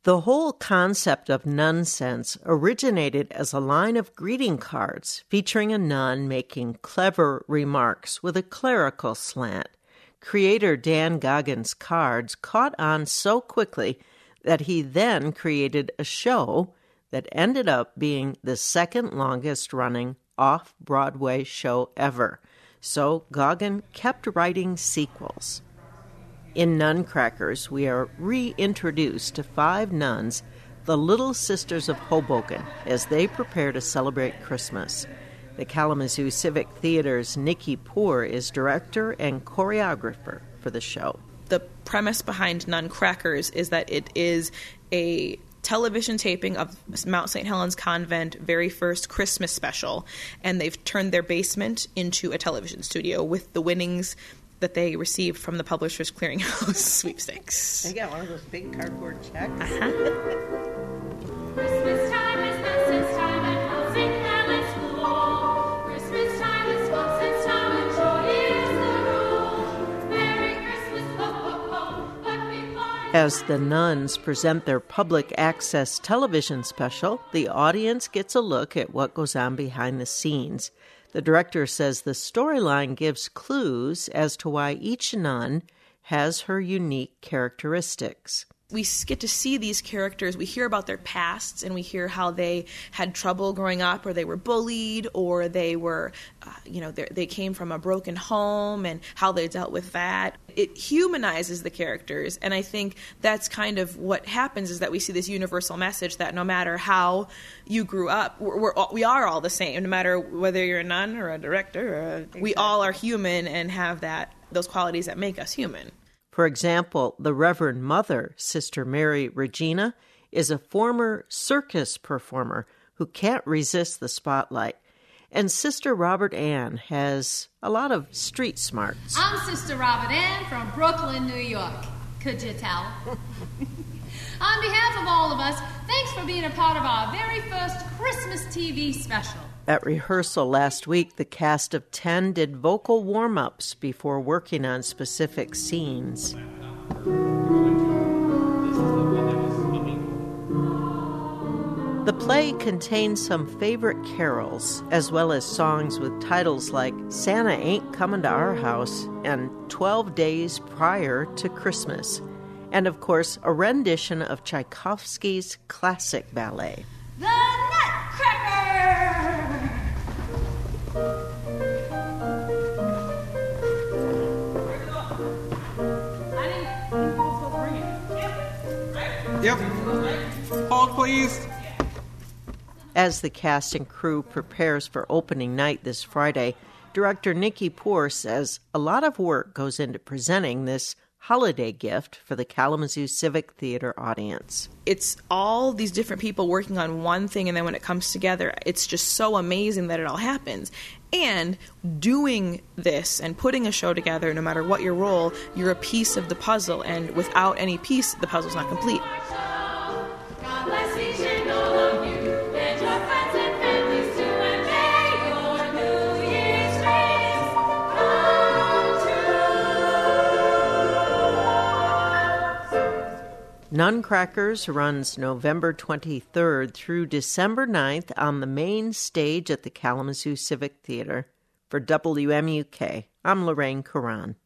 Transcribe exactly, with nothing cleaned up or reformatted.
The whole concept of nonsense originated as a line of greeting cards featuring a nun making clever remarks with a clerical slant. Creator Dan Goggins' cards caught on so quickly that he then created a show that ended up being the second longest-running off-Broadway show ever. So Goggin kept writing sequels. In Nuncrackers, we are reintroduced to five nuns, the Little Sisters of Hoboken, as they prepare to celebrate Christmas. The Kalamazoo Civic Theater's Nikki Poor is director and choreographer for the show. The premise behind Nuncrackers is that it is a television taping of Mount Saint Helens Convent very first Christmas special, and they've turned their basement into a television studio with the winnings that they received from the Publishers Clearinghouse sweepstakes. They got one of those big cardboard checks. Uh-huh. Christmas time is nonsense time at Mount Saint Helens School. Christmas time is nonsense time and joy is the rule. Merry Christmas, ho, ho, ho, but before... As the nuns present their public access television special, the audience gets a look at what goes on behind the scenes. The director says the storyline gives clues as to why each nun has her unique characteristics. We get to see these characters. We hear about their pasts, and we hear how they had trouble growing up, or they were bullied, or they were, uh, you know, they came from a broken home, and how they dealt with that. It humanizes the characters, and I think that's kind of what happens, is that we see this universal message that no matter how you grew up, we're, we're all, we are all the same, no matter whether you're a nun or a director. Or a, exactly. We all are human and have that those qualities that make us human. For example, the Reverend Mother, Sister Mary Regina, is a former circus performer who can't resist the spotlight. And Sister Robert Ann has a lot of street smarts. I'm Sister Robert Ann from Brooklyn, New York. Could you tell? On behalf of all of us, thanks for being a part of our very first Christmas T V special. At rehearsal last week, the cast of ten did vocal warm-ups before working on specific scenes. The play contains some favorite carols, as well as songs with titles like Santa Ain't Coming to Our House and twelve Days Prior to Christmas, and of course, a rendition of Tchaikovsky's classic ballet. The Nutcracker! Yep. Hold, please. As the cast and crew prepares for opening night this Friday, director Nikki Poor says a lot of work goes into presenting this holiday gift for the Kalamazoo Civic Theater audience. It's all these different people working on one thing, and then when it comes together, it's just so amazing that it all happens. And doing this and putting a show together, no matter what your role, you're a piece of the puzzle, and without any piece, the puzzle's not complete. God bless each and all of you, and your friends and families too, and may your New Year's dreams come true. Nuncrackers runs November twenty-third through December ninth on the main stage at the Kalamazoo Civic Theater. For W M U K, I'm Lorraine Caron.